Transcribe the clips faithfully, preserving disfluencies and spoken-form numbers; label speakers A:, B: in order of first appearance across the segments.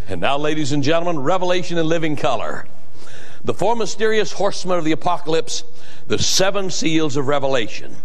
A: And now, ladies and gentlemen, Revelation in living color. The four mysterious horsemen of the apocalypse, the seven seals of Revelation.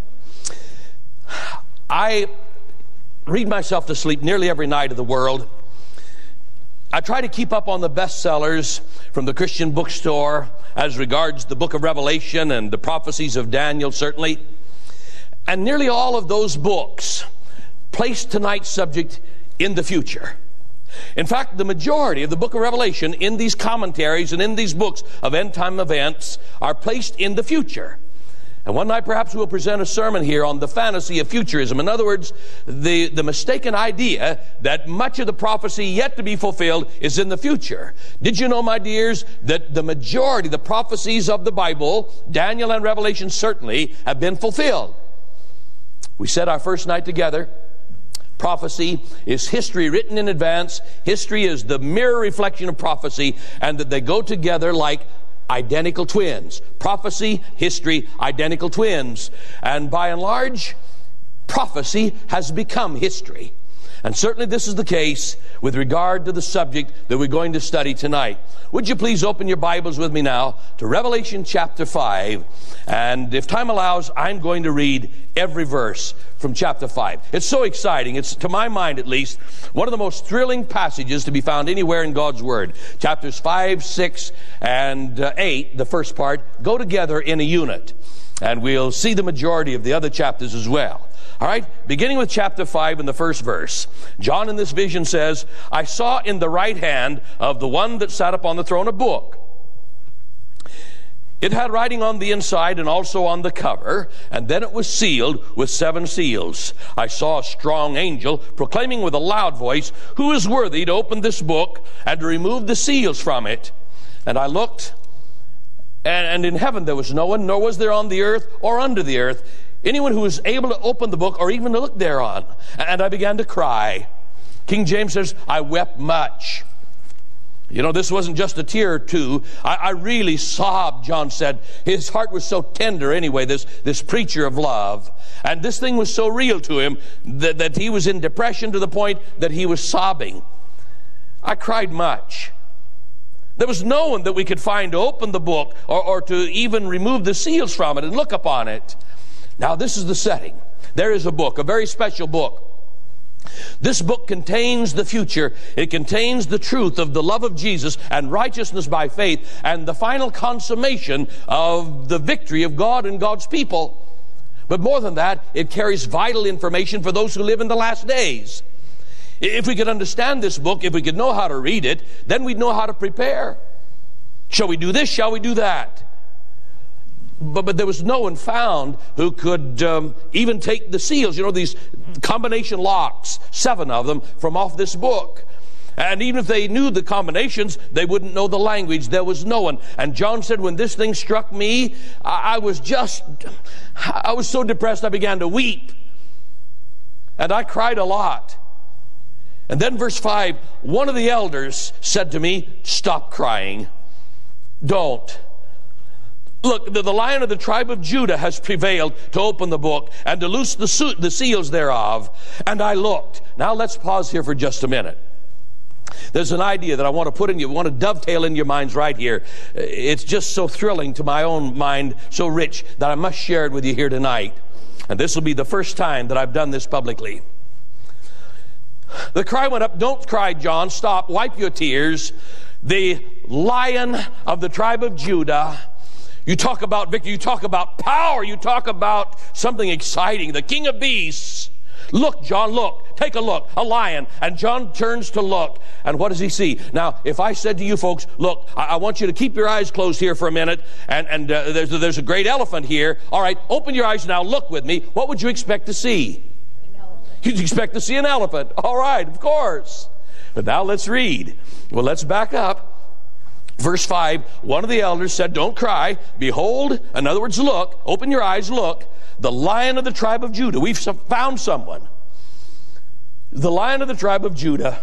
A: I read myself to sleep nearly every night of the world. I try to keep up on the bestsellers from the Christian bookstore as regards the book of Revelation and the prophecies of Daniel, certainly. And nearly all of those books place tonight's subject in the future. In fact, the majority of the book of Revelation in these commentaries and in these books of end-time events are placed in the future. And one night perhaps we'll present a sermon here on the fantasy of futurism. In other words, the, the mistaken idea that much of the prophecy yet to be fulfilled is in the future. Did you know, my dears, that the majority of the prophecies of the Bible, Daniel and Revelation certainly, have been fulfilled? We said our first night together, prophecy is history written in advance. History is the mirror reflection of prophecy, and that they go together like identical twins. Prophecy, history, identical twins. And by and large, prophecy has become history. And certainly this is the case with regard to the subject that we're going to study tonight. Would you please open your Bibles with me now to Revelation chapter five. And if time allows, I'm going to read every verse from chapter five. It's so exciting. It's, to my mind at least, one of the most thrilling passages to be found anywhere in God's Word. Chapters five, six, and uh, eight, the first part, go together in a unit. And we'll see the majority of the other chapters as well. All right, beginning with chapter five in the first verse. John in this vision says, I saw in the right hand of the one that sat upon the throne a book. It had writing on the inside and also on the cover, and then it was sealed with seven seals. I saw a strong angel proclaiming with a loud voice, who is worthy to open this book and to remove the seals from it? And I looked, and, and in heaven there was no one, nor was there on the earth or under the earth anyone who was able to open the book or even to look thereon. And I began to cry. King James says, I wept much. You know, this wasn't just a tear or two. I, I really sobbed, John said. His heart was so tender anyway, this, this preacher of love. And this thing was so real to him that, that he was in depression to the point that he was sobbing. I cried much. There was no one that we could find to open the book or, or to even remove the seals from it and look upon it. Now, this is the setting. There is a book, a very special book. This book contains the future. It contains the truth of the love of Jesus and righteousness by faith and the final consummation of the victory of God and God's people. But more than that, it carries vital information for those who live in the last days. If we could understand this book, if we could know how to read it, then we'd know how to prepare. Shall we do this? Shall we do that? But, but there was no one found who could um, even take the seals, you know, these combination locks, seven of them, from off this book. And even if they knew the combinations, they wouldn't know the language. There was no one. And John said, when this thing struck me, I, I was just, I was so depressed I began to weep. And I cried a lot. And then verse five, one of the elders said to me, stop crying. Don't. Look, the, the Lion of the tribe of Judah has prevailed to open the book and to loose the, su- the seals thereof. And I looked. Now let's pause here for just a minute. There's an idea that I want to put in you, I want to dovetail in your minds right here. It's just so thrilling to my own mind, so rich, that I must share it with you here tonight. And this will be the first time that I've done this publicly. The cry went up, don't cry, John, stop, wipe your tears. The Lion of the tribe of Judah. You talk about victory, you talk about power, you talk about something exciting. The King of Beasts. Look, John, look. Take a look. A lion. And John turns to look. And what does he see? Now, if I said to you folks, look, I, I want you to keep your eyes closed here for a minute. And, and uh, there's, there's a great elephant here. All right, open your eyes now. Look with me. What would you expect to see? An elephant. You'd expect to see an elephant. All right, of course. But now let's read. Well, let's back up. Verse five, one of the elders said, don't cry. Behold, in other words, look, open your eyes, look, the Lion of the tribe of Judah. We've found someone. The Lion of the tribe of Judah.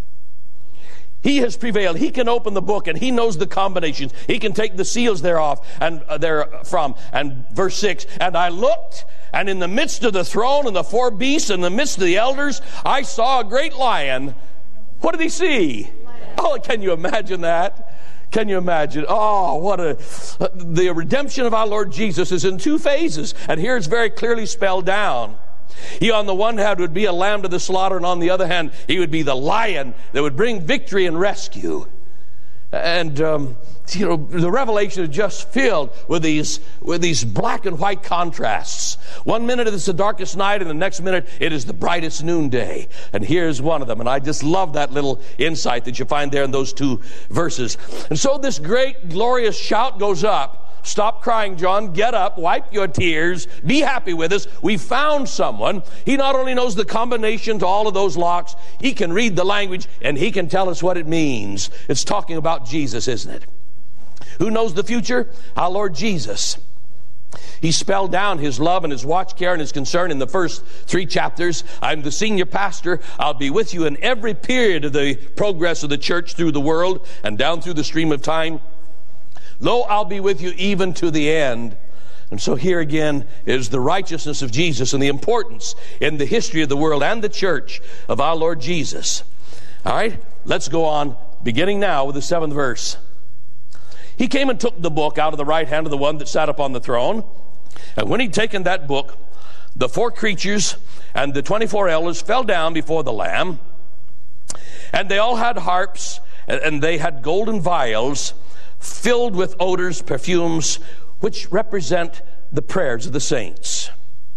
A: He has prevailed. He can open the book and he knows the combinations. He can take the seals thereof and uh, therefrom. And verse six, and I looked, and in the midst of the throne and the four beasts, in the midst of the elders, I saw a great lion. What did he see? Oh, can you imagine that? Can you imagine? Oh, what a... The redemption of our Lord Jesus is in two phases. And here it's very clearly spelled down. He, on the one hand, would be a lamb to the slaughter, and on the other hand, he would be the lion that would bring victory and rescue. And, um, you know, the Revelation is just filled with these, with these black and white contrasts. One minute it is the darkest night, and the next minute it is the brightest noonday. And here's one of them. And I just love that little insight that you find there in those two verses. And so this great, glorious shout goes up. Stop crying, John. Get up. Wipe your tears. Be happy with us. We found someone. He not only knows the combination to all of those locks, he can read the language, and he can tell us what it means. It's talking about Jesus, isn't it? Who knows the future? Our Lord Jesus. He spelled down his love and his watch care and his concern in the first three chapters. I'm the senior pastor. I'll be with you in every period of the progress of the church through the world and down through the stream of time. Lo, I'll be with you even to the end. And so here again is the righteousness of Jesus and the importance in the history of the world and the church of our Lord Jesus. All right, let's go on, beginning now with the seventh verse. He came and took the book out of the right hand of the one that sat upon the throne. And when he'd taken that book, the four creatures and the twenty-four elders fell down before the Lamb. And they all had harps, and they had golden vials filled with odors, perfumes, which represent the prayers of the saints.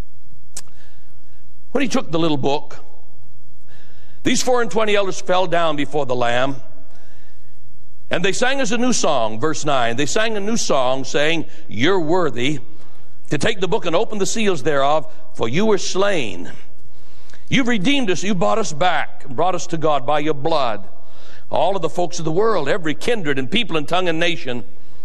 A: When he took the little book, these four and twenty elders fell down before the Lamb, and they sang us a new song, verse nine. They sang a new song, saying, "You're worthy to take the book and open the seals thereof, for you were slain. You've redeemed us, you bought us back, and brought us to God by your blood. All of the folks of the world, every kindred and people and tongue and nation.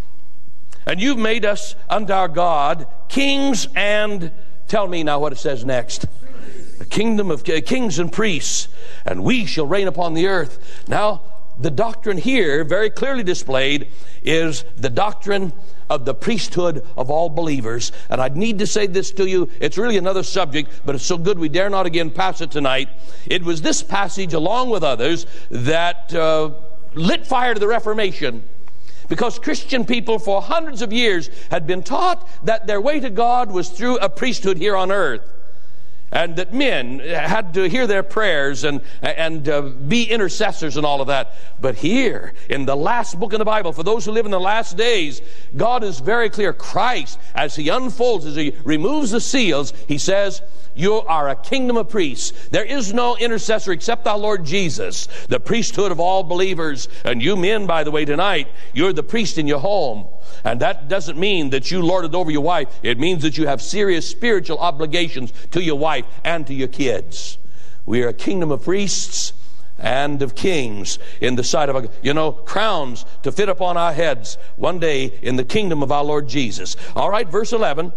A: And you've made us unto our God kings and," tell me now what it says next, "a kingdom of kings and priests, and we shall reign upon the earth." Now, the doctrine here, very clearly displayed, is the doctrine of the priesthood of all believers. And I need to say this to you. It's really another subject, but it's so good we dare not again pass it tonight. It was this passage, along with others, that uh, lit fire to the Reformation. Because Christian people for hundreds of years had been taught that their way to God was through a priesthood here on earth. And that men had to hear their prayers and, and uh, be intercessors and all of that. But here, in the last book in the Bible, for those who live in the last days, God is very clear. Christ, as he unfolds, as he removes the seals, he says, you are a kingdom of priests. There is no intercessor except our Lord Jesus, the priesthood of all believers. And you men, by the way, tonight, you're the priest in your home. And that doesn't mean that you lord it over your wife. It means that you have serious spiritual obligations to your wife and to your kids. We are a kingdom of priests and of kings in the sight of, a, you know, crowns to fit upon our heads one day in the kingdom of our Lord Jesus. All right, verse eleven.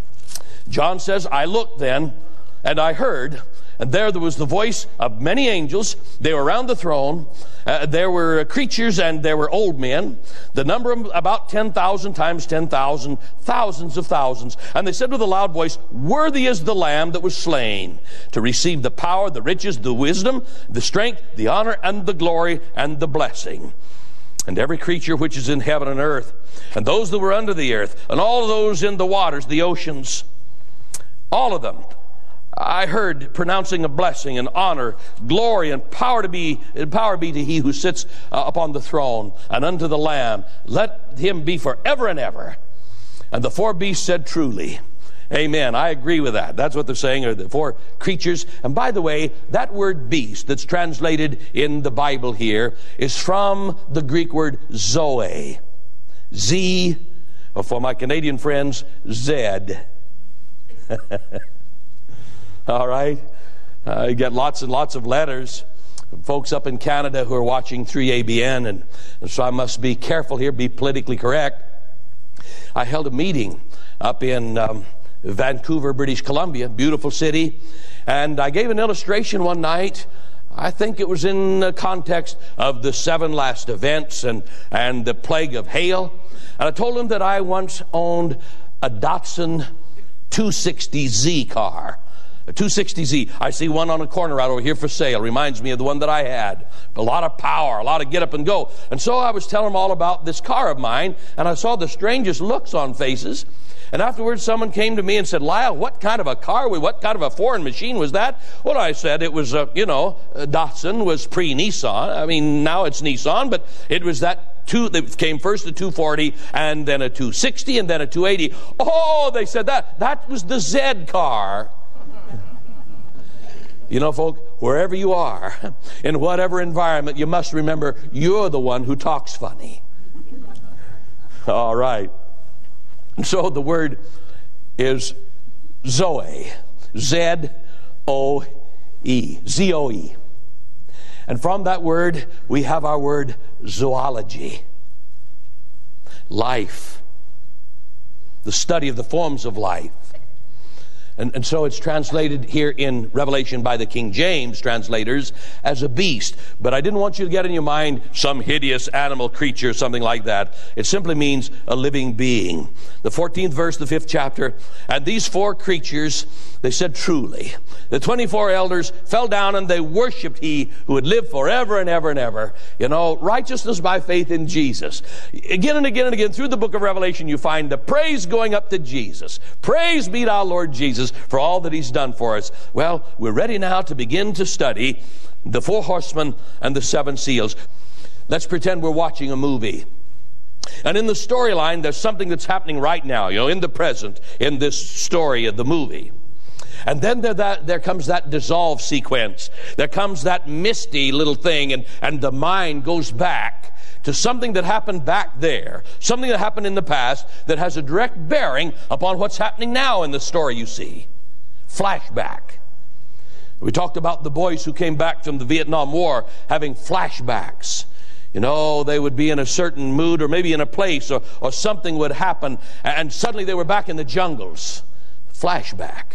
A: John says, I looked then, and I heard, and there there was the voice of many angels. They were around the throne. Uh, there were creatures and there were old men. The number of them about ten thousand times ten thousand, thousands of thousands. And they said with a loud voice, worthy is the Lamb that was slain to receive the power, the riches, the wisdom, the strength, the honor, and the glory, and the blessing. And every creature which is in heaven and earth, and those that were under the earth, and all those in the waters, the oceans, all of them, I heard pronouncing a blessing and honor, glory and power to be, power be to he who sits uh, upon the throne and unto the Lamb. Let him be forever and ever. And the four beasts said, truly. Amen. I agree with that. That's what they're saying, are the four creatures. And by the way, that word beast that's translated in the Bible here is from the Greek word zoe. Z, or for my Canadian friends, Zed. All right. Uh, you get lots and lots of letters from folks up in Canada who are watching three A B N, and, and so I must be careful here, be politically correct. I held a meeting up in um, Vancouver, British Columbia, beautiful city, and I gave an illustration one night. I think it was in the context of the seven last events and, and the plague of hail. And I told them that I once owned a Datsun two sixty Z car. A two sixty Z. I see one on a corner out over here for sale. Reminds me of the one that I had. A lot of power, a lot of get up and go. And so I was telling them all about this car of mine, and I saw the strangest looks on faces. And afterwards, someone came to me and said, Lyle, what kind of a car, what kind of a foreign machine was that? Well, I said it was, uh, you know, Datsun was pre-Nissan. I mean, now it's Nissan, but it was that two, that came first a two forty, and then a two sixty, and then a two eighty. Oh, they said that, that was the Z car. You know, folk, wherever you are, in whatever environment, you must remember you're the one who talks funny. All right. And so the word is Zoe. Z O E. Z O E. And from that word, we have our word zoology. Life. The study of the forms of life. And, and so it's translated here in Revelation by the King James translators as a beast. But I didn't want you to get in your mind some hideous animal creature, something like that. It simply means a living being. The fourteenth verse, the fifth chapter. And these four creatures, they said truly. The twenty-four elders fell down and they worshipped he who would live forever and ever and ever. You know, righteousness by faith in Jesus. Again and again and again through the book of Revelation you find the praise going up to Jesus. Praise be to our Lord Jesus for all that he's done for us. Well, we're ready now to begin to study the four horsemen and the seven seals. Let's pretend we're watching a movie. And in the storyline, there's something that's happening right now, you know, in the present, in this story of the movie. And then there, that, there comes that dissolve sequence. There comes that misty little thing, and, and the mind goes back to something that happened back there, something that happened in the past that has a direct bearing upon what's happening now in the story you see. Flashback. We talked about the boys who came back from the Vietnam War having flashbacks. You know, they would be in a certain mood or maybe in a place, or, or something would happen, and suddenly they were back in the jungles. Flashback.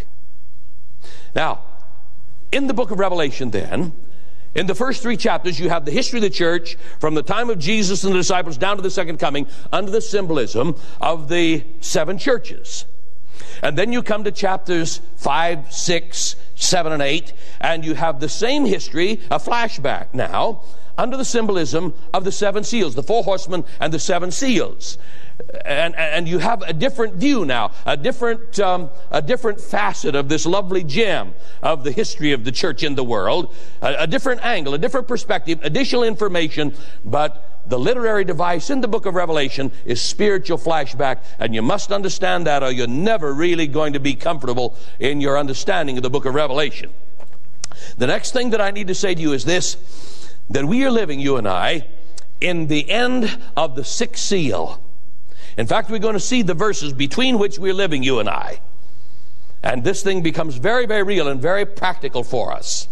A: Now, in the book of Revelation then, in the first three chapters, you have the history of the church from the time of Jesus and the disciples down to the second coming under the symbolism of the seven churches. And then you come to chapters five, six, seven, and eight, and you have the same history, a flashback now, under the symbolism of the seven seals, the four horsemen and the seven seals. And, and you have a different view now, a different, um, a different facet of this lovely gem of the history of the church in the world, a, a different angle, a different perspective, additional information, but the literary device in the book of Revelation is spiritual flashback, and you must understand that or you're never really going to be comfortable in your understanding of the book of Revelation. The next thing that I need to say to you is this, that we are living, you and I, in the end of the sixth seal. In fact, we're going to see the verses between which we're living, you and I. And this thing becomes very, very real and very practical for us.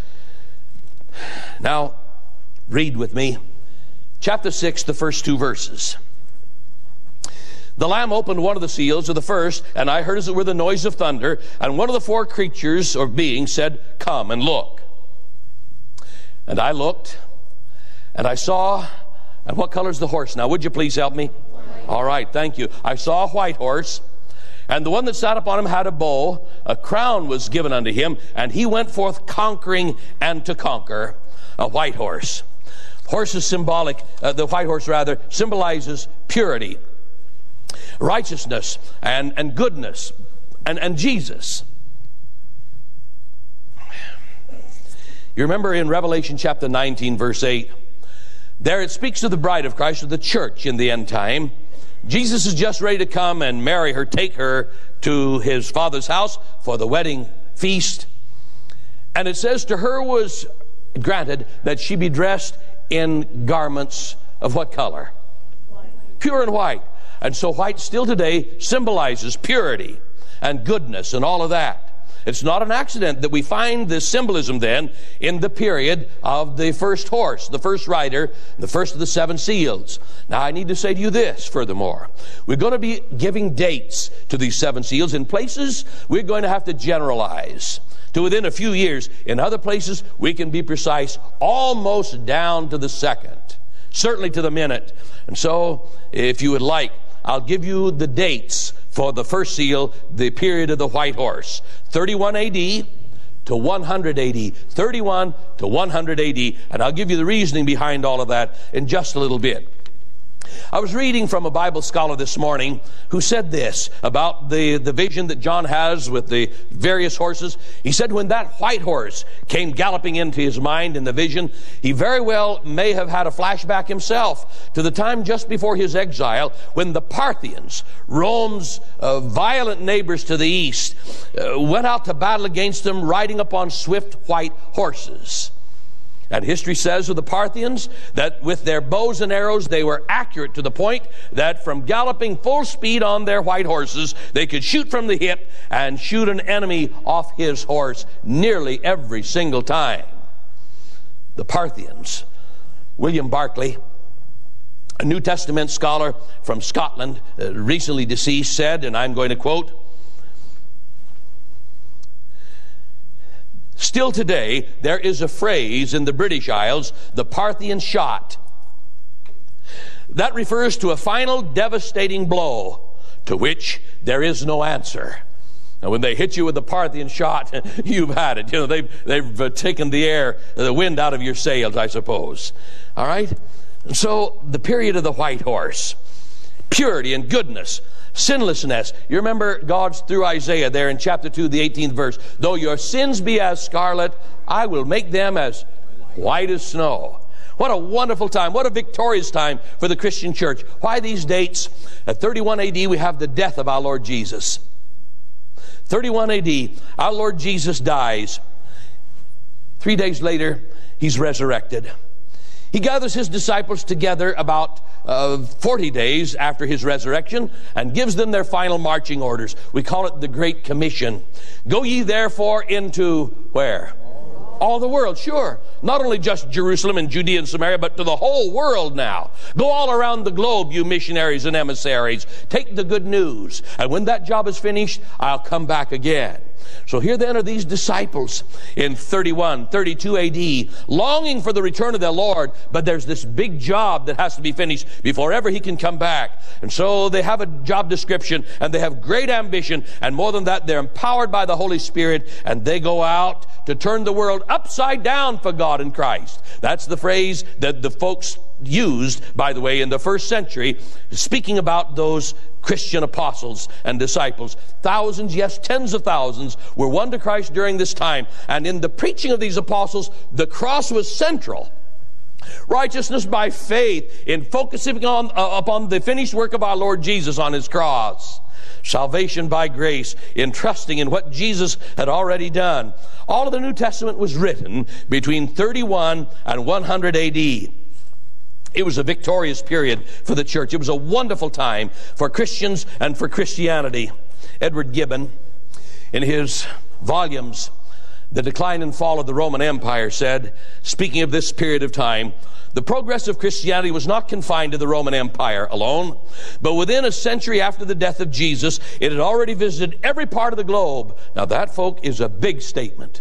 A: Now, read with me. Chapter six, the first two verses. The Lamb opened one of the seals of the first, and I heard as it were the noise of thunder, and one of the four creatures or beings said, "Come and look." And I looked, and I saw, and what color is the horse now? Would you please help me? All right, thank you. I saw a white horse, and the one that sat upon him had a bow. A crown was given unto him, and he went forth conquering and to conquer. A white horse. Horse is symbolic, uh, the white horse rather, symbolizes purity, righteousness, and, and goodness, and, and Jesus. You remember in Revelation chapter nineteen, verse eight, there it speaks of the bride of Christ, of the church in the end time. Jesus is just ready to come and marry her, take her to his Father's house for the wedding feast. And it says to her was granted that she be dressed in garments of what color? White. Pure and white. And so white still today symbolizes purity and goodness and all of that. It's not an accident that we find this symbolism then in the period of the first horse, the first rider, the first of the seven seals. Now I need to say to you this furthermore. We're going to be giving dates to these seven seals. In places we're going to have to generalize to within a few years. In other places we can be precise almost down to the second, certainly to the minute. And so if you would like, I'll give you the dates for the first seal, the period of the white horse. thirty-one A D to one hundred A D. thirty-one to one hundred A D. And I'll give you the reasoning behind all of that in just a little bit. I was reading from a Bible scholar this morning who said this about the, the vision that John has with the various horses. He said when that white horse came galloping into his mind in the vision, he very well may have had a flashback himself to the time just before his exile when the Parthians, Rome's uh, violent neighbors to the east, uh, went out to battle against them riding upon swift white horses. And history says of the Parthians that with their bows and arrows, they were accurate to the point that from galloping full speed on their white horses, they could shoot from the hip and shoot an enemy off his horse nearly every single time. The Parthians. William Barclay, a New Testament scholar from Scotland, uh, recently deceased, said, and I'm going to quote, "Still today, there is a phrase in the British Isles, the Parthian shot. That refers to a final devastating blow to which there is no answer." Now, when they hit you with the Parthian shot, you've had it. You know, they've, they've uh, taken the air, the wind out of your sails, I suppose. All right? And so, the period of the white horse, purity and goodness, sinlessness. You remember God's through Isaiah there in chapter two, the eighteenth verse. "Though your sins be as scarlet, I will make them as white as snow." What a wonderful time. What a victorious time for the Christian church. Why these dates? At thirty-one A D, we have the death of our Lord Jesus. thirty-one A D, our Lord Jesus dies. Three days later, he's resurrected. He gathers his disciples together about uh, forty days after his resurrection and gives them their final marching orders. We call it the Great Commission. "Go ye therefore into," where? All the world, sure. Not only just Jerusalem and Judea and Samaria, but to the whole world now. Go all around the globe, you missionaries and emissaries. Take the good news. And when that job is finished, I'll come back again. So here then are these disciples in thirty-one, thirty-two A D, longing for the return of their Lord, but there's this big job that has to be finished before ever he can come back. And so they have a job description, and they have great ambition, and more than that, they're empowered by the Holy Spirit, and they go out to turn the world upside down for God and Christ. That's the phrase that the folks used, by the way, in the first century, speaking about those Christian apostles and disciples. Thousands, yes, tens of thousands were won to Christ during this time. And in the preaching of these apostles, the cross was central. Righteousness by faith in focusing on uh, upon the finished work of our Lord Jesus on his cross. Salvation by grace in trusting in what Jesus had already done. All of the New Testament was written between thirty-one and one hundred A D. It was a victorious period for the church. It was a wonderful time for Christians and for Christianity. Edward Gibbon, in his volumes, The Decline and Fall of the Roman Empire, said, speaking of this period of time, the progress of Christianity was not confined to the Roman Empire alone, but within a century after the death of Jesus, it had already visited every part of the globe. Now that, folk, is a big statement.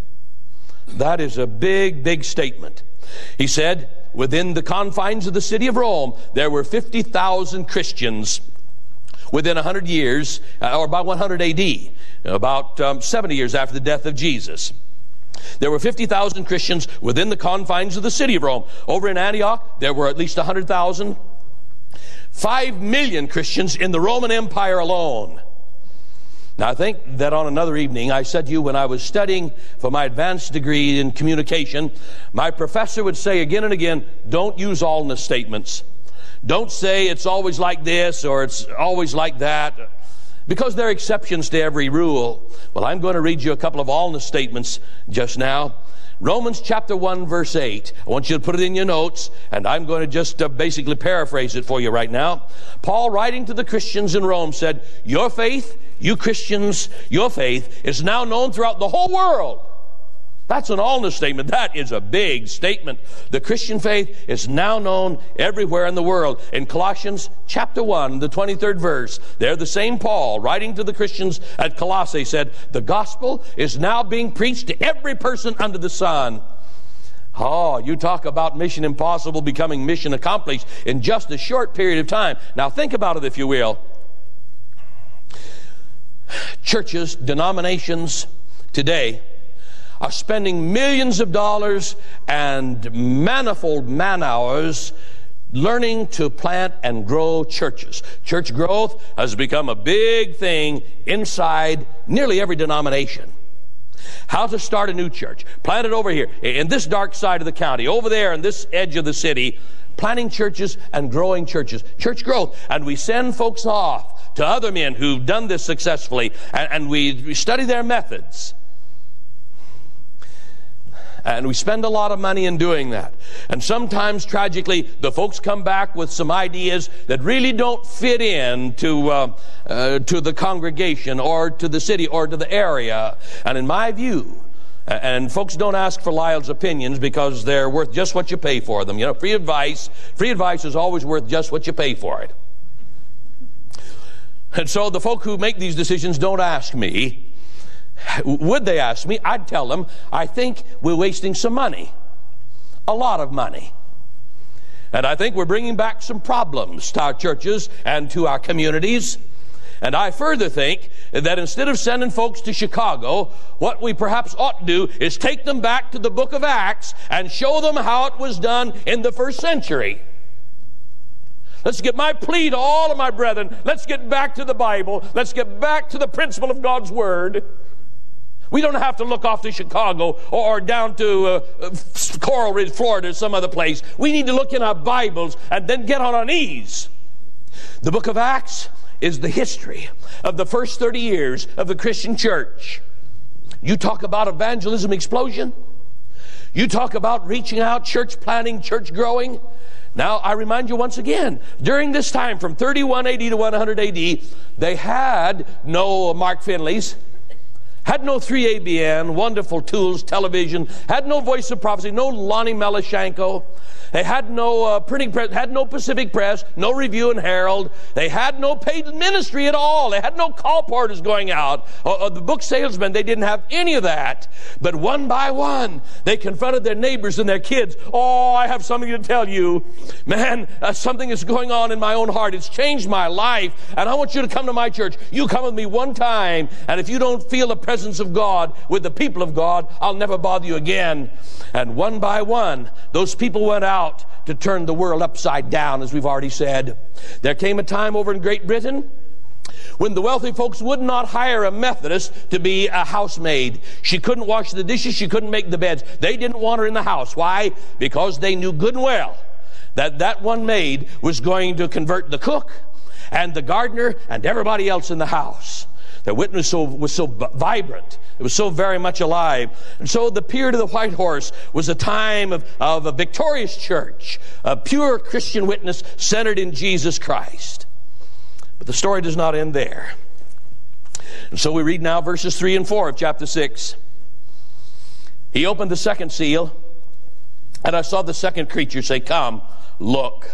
A: That is a big, big statement. He said, within the confines of the city of Rome, there were fifty thousand Christians within one hundred years, uh, or about one hundred A D, about um, seventy years after the death of Jesus. There were fifty thousand Christians within the confines of the city of Rome. Over in Antioch, there were at least one hundred thousand. Five million Christians in the Roman Empire alone. Now, I think that on another evening, I said to you when I was studying for my advanced degree in communication, my professor would say again and again, don't use allness statements. Don't say it's always like this or it's always like that, because there are exceptions to every rule. Well, I'm going to read you a couple of allness statements just now. Romans chapter one, verse eight. I want you to put it in your notes, and I'm going to just uh, basically paraphrase it for you right now. Paul, writing to the Christians in Rome, said, your faith, you Christians, your faith is now known throughout the whole world. That's an allness statement. That is a big statement. The Christian faith is now known everywhere in the world. In Colossians chapter one, the twenty-third verse, there the same Paul, writing to the Christians at Colossae, said, the gospel is now being preached to every person under the sun. Oh, you talk about mission impossible becoming mission accomplished in just a short period of time. Now think about it, if you will. Churches, denominations today are spending millions of dollars and manifold man-hours learning to plant and grow churches. Church growth has become a big thing inside nearly every denomination. How to start a new church. Plant it over here, in this dark side of the county, over there in this edge of the city, planting churches and growing churches. Church growth. And we send folks off to other men who've done this successfully, and, and we, we study their methods. And we spend a lot of money in doing that. And sometimes, tragically, the folks come back with some ideas that really don't fit in to, uh, uh, to the congregation or to the city or to the area. And in my view, and folks don't ask for Lyle's opinions because they're worth just what you pay for them. You know, free advice, free advice is always worth just what you pay for it. And so the folk who make these decisions don't ask me. Would they ask me, I'd tell them, I think we're wasting some money. A lot of money. And I think we're bringing back some problems to our churches and to our communities. And I further think that instead of sending folks to Chicago, what we perhaps ought to do is take them back to the book of Acts and show them how it was done in the first century. Let's get my plea to all of my brethren. Let's get back to the Bible. Let's get back to the principle of God's Word. We don't have to look off to Chicago or down to uh, Coral Ridge, Florida, or some other place. We need to look in our Bibles and then get on our knees. The book of Acts is the history of the first thirty years of the Christian church. You talk about evangelism explosion. You talk about reaching out, church planting, church growing. Now, I remind you once again, during this time from thirty-one A D to one hundred A D, they had no Mark Finleys, had no three A B N, Wonderful Tools, television, had no Voice of Prophecy, no Lonnie Melashenko. They had no uh, printing press, had no Pacific Press, no Review and Herald. They had no paid ministry at all. They had no colporteurs going out. Or, or the book salesmen, they didn't have any of that. But one by one, they confronted their neighbors and their kids. Oh, I have something to tell you. Man, uh, something is going on in my own heart. It's changed my life, and I want you to come to my church. You come with me one time, and if you don't feel the presence of God with the people of God, I'll never bother you again. And one by one, those people went out to turn the world upside down, as we've already said. There came a time over in Great Britain when the wealthy folks would not hire a Methodist to be a housemaid. She couldn't wash the dishes. She couldn't make the beds. They didn't want her in the house. Why? Because they knew good and well that that one maid was going to convert the cook and the gardener and everybody else in the house. The witness so, was so vibrant. It was so very much alive. And so the period of the White Horse was a time of, of a victorious church, a pure Christian witness centered in Jesus Christ. But the story does not end there. And so we read now verses three and four of chapter six. He opened the second seal, and I saw the second creature say, "Come, look."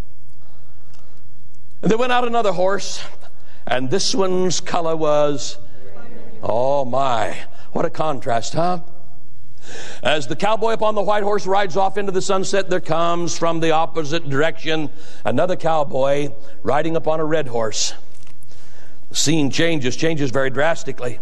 A: And there went out another horse, and this one's color was, oh my, what a contrast, huh? As the cowboy upon the white horse rides off into the sunset, there comes from the opposite direction another cowboy riding upon a red horse. The scene changes, changes very drastically.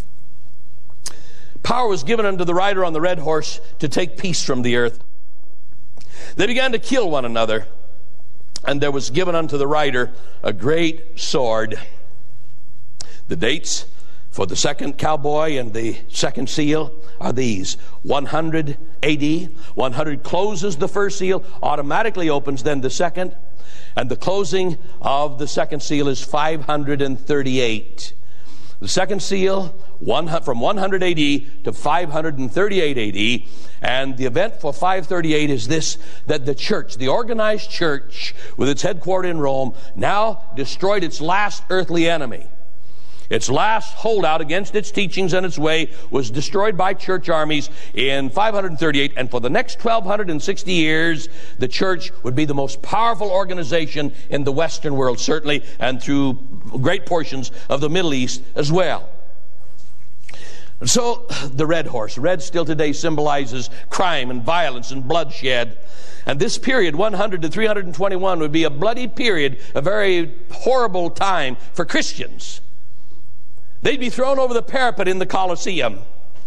A: Power was given unto the rider on the red horse to take peace from the earth. They began to kill one another, and there was given unto the rider a great sword. The dates for the second cowboy and the second seal are these: one hundred A D. one hundred closes the first seal, automatically opens then the second, and the closing of the second seal is five hundred thirty-eight. The second seal, one, from one hundred A D to five hundred thirty-eight A D, and the event for five thirty-eight is this, that the church, the organized church with its headquarters in Rome, now destroyed its last earthly enemy. Its last holdout against its teachings and its way was destroyed by church armies in five hundred thirty-eight, and for the next twelve sixty years, the church would be the most powerful organization in the Western world, certainly, and through great portions of the Middle East as well. And so, the red horse, red still today symbolizes crime and violence and bloodshed. And this period, one hundred to three hundred twenty-one, would be a bloody period, a very horrible time for Christians. They'd be thrown over the parapet in the Colosseum.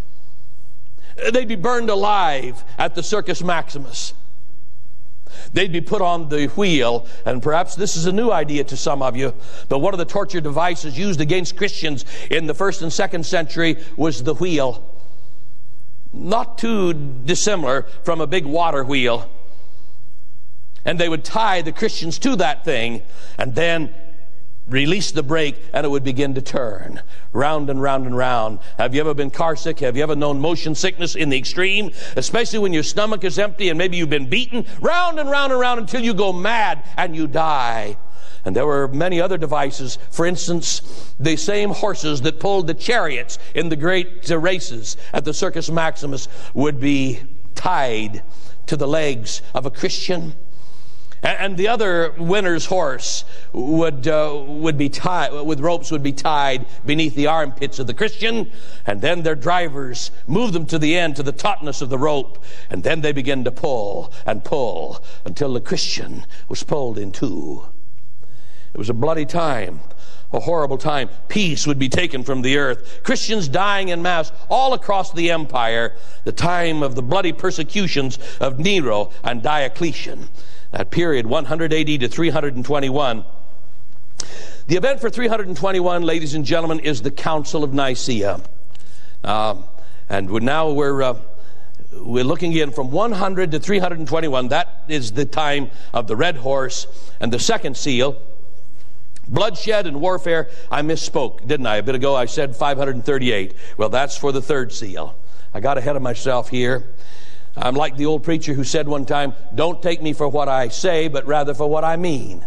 A: They'd be burned alive at the Circus Maximus. They'd be put on the wheel, and perhaps this is a new idea to some of you, but one of the torture devices used against Christians in the first and second century was the wheel. Not too dissimilar from a big water wheel. And they would tie the Christians to that thing, and then release the brake, and it would begin to turn round and round and round. Have you ever been car sick? Have you ever known motion sickness in the extreme? Especially when your stomach is empty and maybe you've been beaten round and round and round until you go mad and you die. And there were many other devices. For instance, the same horses that pulled the chariots in the great races at the Circus Maximus would be tied to the legs of a Christian. And the other winner's horse would uh, would be tied with ropes would be tied beneath the armpits of the Christian, and then their drivers moved them to the end, to the tautness of the rope, and then they began to pull and pull until the Christian was pulled in two. It was a bloody time, a horrible time. Peace would be taken from the earth. Christians dying en masse all across the empire. The time of the bloody persecutions of Nero and Diocletian. That period, one hundred A D to three hundred twenty-one. The event for three hundred twenty-one, ladies and gentlemen, is the Council of Nicaea. Uh, and we're now we're uh, we're looking in from one hundred to three hundred twenty-one. That is the time of the red horse and the second seal. Bloodshed and warfare. I misspoke, didn't I? A bit ago I said five hundred thirty-eight. Well, that's for the third seal. I got ahead of myself here. I'm like the old preacher who said one time, don't take me for what I say, but rather for what I mean.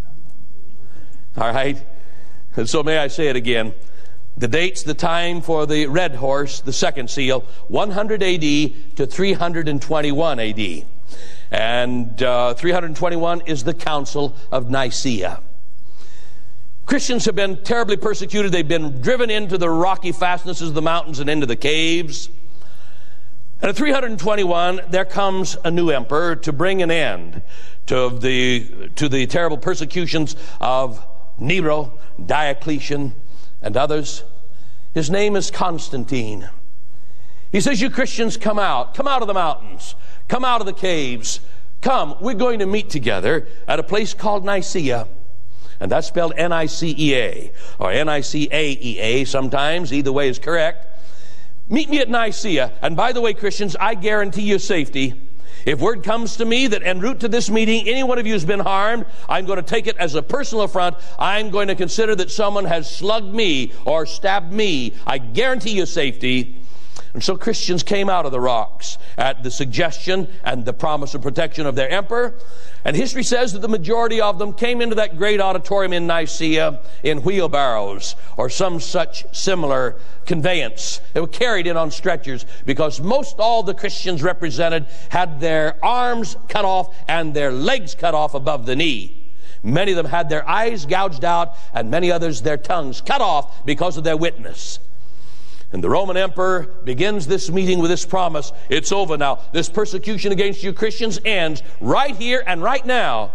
A: All right? And so may I say it again. The dates, the time for the red horse, the second seal, one hundred A D to three hundred twenty-one A D. And uh, three hundred twenty-one is the Council of Nicaea. Christians have been terribly persecuted. They've been driven into the rocky fastnesses of the mountains and into the caves. And at three hundred twenty-one, there comes a new emperor to bring an end to the, to the terrible persecutions of Nero, Diocletian, and others. His name is Constantine. He says, you Christians, come out. Come out of the mountains. Come out of the caves. Come, we're going to meet together at a place called Nicaea. And that's spelled N I C E A, or N I C A E A sometimes. Either way is correct. Meet me at Nicaea. And by the way, Christians, I guarantee you safety. If word comes to me that en route to this meeting, any one of you has been harmed, I'm going to take it as a personal affront. I'm going to consider that someone has slugged me or stabbed me. I guarantee you safety. And so Christians came out of the rocks at the suggestion and the promise of protection of their emperor. And history says that the majority of them came into that great auditorium in Nicaea in wheelbarrows or some such similar conveyance. They were carried in on stretchers because most all the Christians represented had their arms cut off and their legs cut off above the knee. Many of them had their eyes gouged out and many others their tongues cut off because of their witness. And the Roman emperor begins this meeting with this promise. It's over now. This persecution against you Christians ends right here and right now.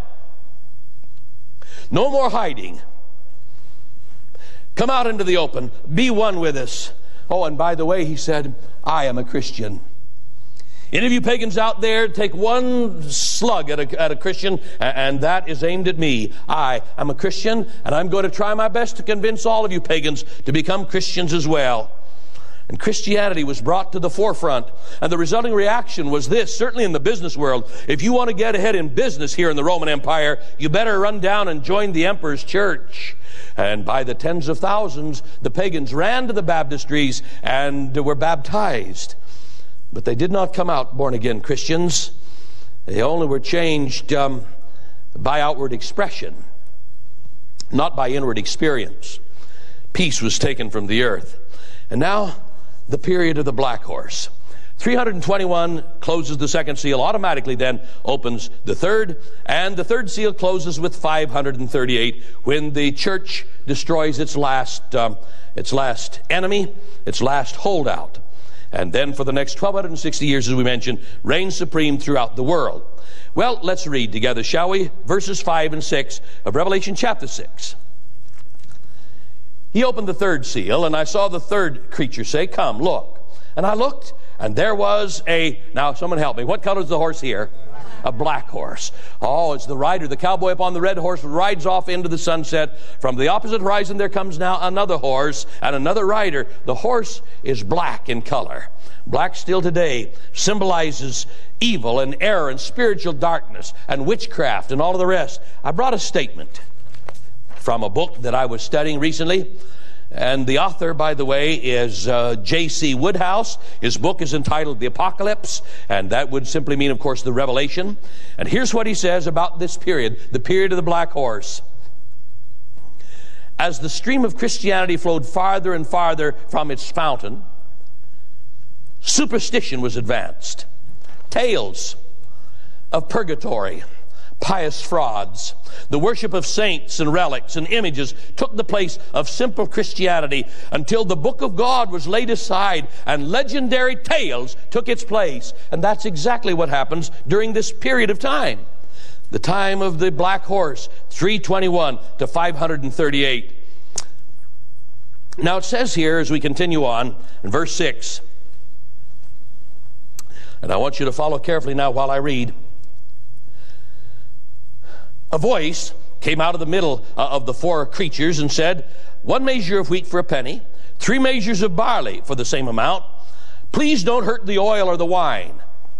A: No more hiding. Come out into the open. Be one with us. Oh, and by the way, he said, I am a Christian. Any of you pagans out there, take one slug at a, at a Christian, and that is aimed at me. I am a Christian, and I'm going to try my best to convince all of you pagans to become Christians as well. And Christianity was brought to the forefront. And the resulting reaction was this, certainly in the business world. If you want to get ahead in business here in the Roman Empire, you better run down and join the emperor's church. And by the tens of thousands, the pagans ran to the baptistries and were baptized. But they did not come out born-again Christians. They only were changed um, by outward expression, not by inward experience. Peace was taken from the earth. And now, the period of the black horse. three hundred twenty-one closes the second seal, automatically then opens the third, and the third seal closes with five hundred thirty-eight when the church destroys its last, um, its last enemy, its last holdout. And then for the next twelve sixty years, as we mentioned, reigns supreme throughout the world. Well, let's read together, shall we? Verses five and six of Revelation chapter six. He opened the third seal, and I saw the third creature say, "Come, look." And I looked, and there was a, now someone help me, what color is the horse here? A black horse. Oh, it's the rider, the cowboy upon the red horse, rides off into the sunset. From the opposite horizon there comes now another horse and another rider. The horse is black in color. Black still today symbolizes evil and error and spiritual darkness and witchcraft and all of the rest. I brought a statement from a book that I was studying recently. And the author, by the way, is uh, J C Woodhouse. His book is entitled The Apocalypse, and that would simply mean, of course, the Revelation. And here's what he says about this period, the period of the black horse. As the stream of Christianity flowed farther and farther from its fountain, superstition was advanced. Tales of purgatory, pious frauds, the worship of saints and relics and images took the place of simple Christianity until the book of God was laid aside and legendary tales took its place. And that's exactly what happens during this period of time. The time of the black horse, three twenty-one to five thirty-eight. Now it says here as we continue on in verse six, and I want you to follow carefully now while I read. A voice came out of the middle uh, of the four creatures and said, "One measure of wheat for a penny, three measures of barley for the same amount. Please don't hurt the oil or the wine."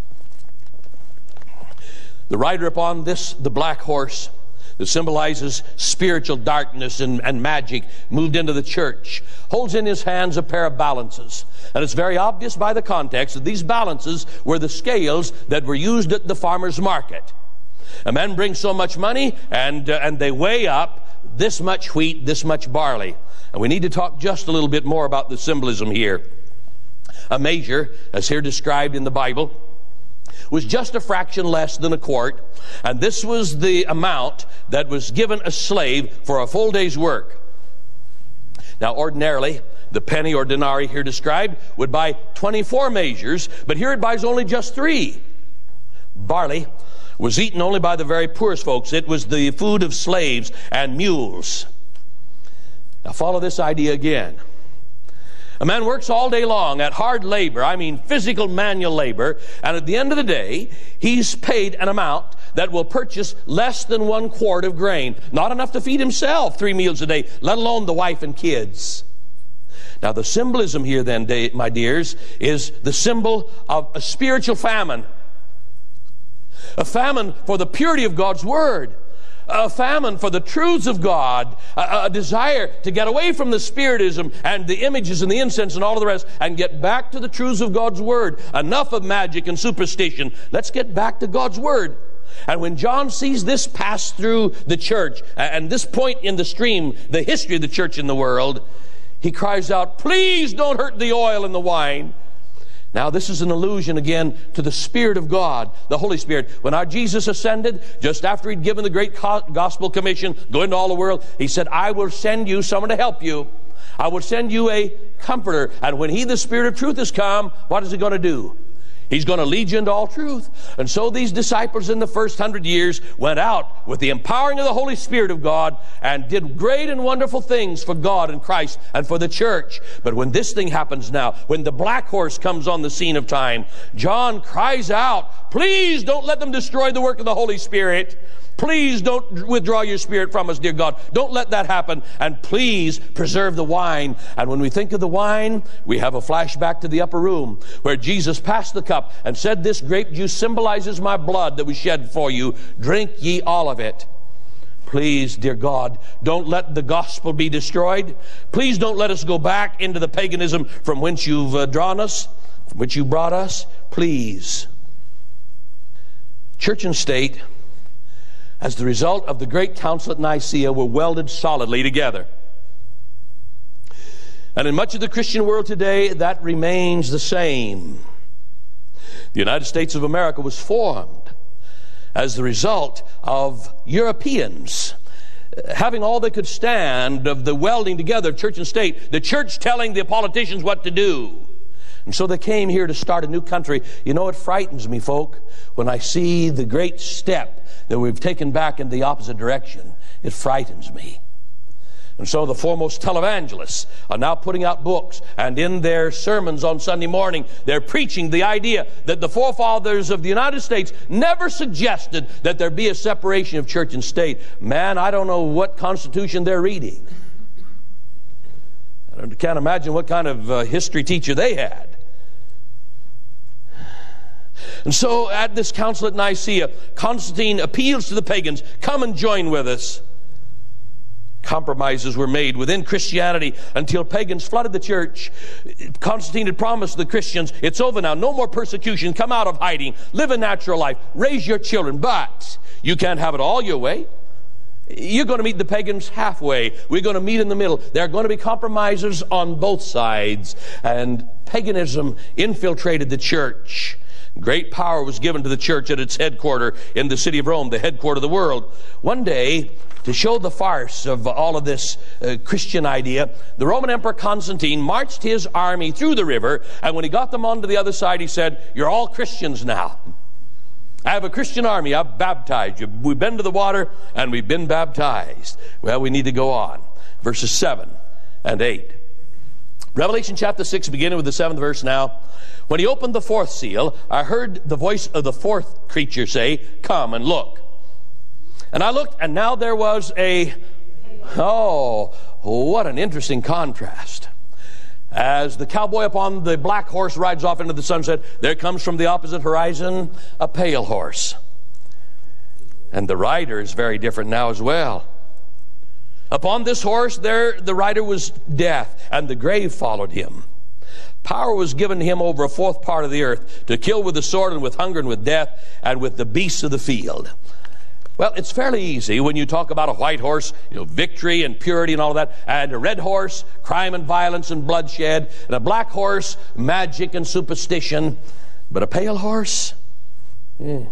A: The rider upon this, the black horse, that symbolizes spiritual darkness and, and magic, moved into the church, holds in his hands a pair of balances. And it's very obvious by the context that these balances were the scales that were used at the farmer's market. A man brings so much money, and uh, and they weigh up this much wheat, this much barley. And we need to talk just a little bit more about the symbolism here. A measure, as here described in the Bible, was just a fraction less than a quart, and this was the amount that was given a slave for a full day's work. Now, ordinarily, the penny or denarii here described would buy twenty-four measures, but here it buys only just three. Barley was eaten only by the very poorest folks. It was the food of slaves and mules. Now follow this idea again. A man works all day long at hard labor, I mean physical manual labor, and at the end of the day, he's paid an amount that will purchase less than one quart of grain. Not enough to feed himself three meals a day, let alone the wife and kids. Now the symbolism here then, my dears, is the symbol of a spiritual famine. A famine for the purity of God's Word. A famine for the truths of God. A, a desire to get away from the spiritism and the images and the incense and all of the rest and get back to the truths of God's Word. Enough of magic and superstition. Let's get back to God's Word. And when John sees this pass through the church and this point in the stream, the history of the church in the world, he cries out, "Please don't hurt the oil and the wine." Now, this is an allusion again to the Spirit of God, the Holy Spirit. When our Jesus ascended, just after he'd given the great gospel commission, go into all the world, he said, "I will send you someone to help you. I will send you a comforter." And when he, the Spirit of truth, has come, what is he going to do? He's going to lead you into all truth. And so these disciples in the first hundred years went out with the empowering of the Holy Spirit of God and did great and wonderful things for God and Christ and for the church. But when this thing happens now, when the black horse comes on the scene of time, John cries out, "Please don't let them destroy the work of the Holy Spirit. Please don't withdraw your Spirit from us, dear God. Don't let that happen. And please preserve the wine." And when we think of the wine, we have a flashback to the upper room where Jesus passed the cup and said, "This grape juice symbolizes my blood that was shed for you. Drink ye all of it." Please, dear God, don't let the gospel be destroyed. Please don't let us go back into the paganism from whence you've uh, drawn us, from which you brought us. Please. Church and state, as the result of the great council at Nicaea, were welded solidly together. And in much of the Christian world today, that remains the same. The United States of America was formed as the result of Europeans having all they could stand of the welding together of church and state, the church telling the politicians what to do. And so they came here to start a new country. You know, it frightens me, folk, when I see the great step that we've taken back in the opposite direction. It frightens me. And so the foremost televangelists are now putting out books, and in their sermons on Sunday morning, they're preaching the idea that the forefathers of the United States never suggested that there be a separation of church and state. Man, I don't know what Constitution they're reading. I can't imagine what kind of uh, history teacher they had. And so at this council at Nicaea, Constantine appeals to the pagans, come and join with us. Compromises were made within Christianity until pagans flooded the church. Constantine had promised the Christians, it's over now, no more persecution, come out of hiding, live a natural life, raise your children, but you can't have it all your way. You're going to meet the pagans halfway. We're going to meet in the middle. There are going to be compromises on both sides. And paganism infiltrated the church. Great power was given to the church at its headquarters in the city of Rome, the headquarters of the world. One day, to show the farce of all of this uh, Christian idea, the Roman Emperor Constantine marched his army through the river, and when he got them onto the other side, he said, you're all Christians now. I have a Christian army. I've baptized you. We've been to the water, and we've been baptized. Well, we need to go on. Verses seven and eight. Revelation chapter six, beginning with the seventh verse now. When he opened the fourth seal, I heard the voice of the fourth creature say, come and look. And I looked, and now there was a, oh, what an interesting contrast. As the cowboy upon the black horse rides off into the sunset, there comes from the opposite horizon a pale horse. And the rider is very different now as well. Upon this horse, there the rider was death, and the grave followed him. Power was given to him over a fourth part of the earth, to kill with the sword and with hunger and with death and with the beasts of the field. Well, it's fairly easy when you talk about a white horse, you know, victory and purity and all of that, and a red horse, crime and violence and bloodshed, and a black horse, magic and superstition. But a pale horse? Hmm.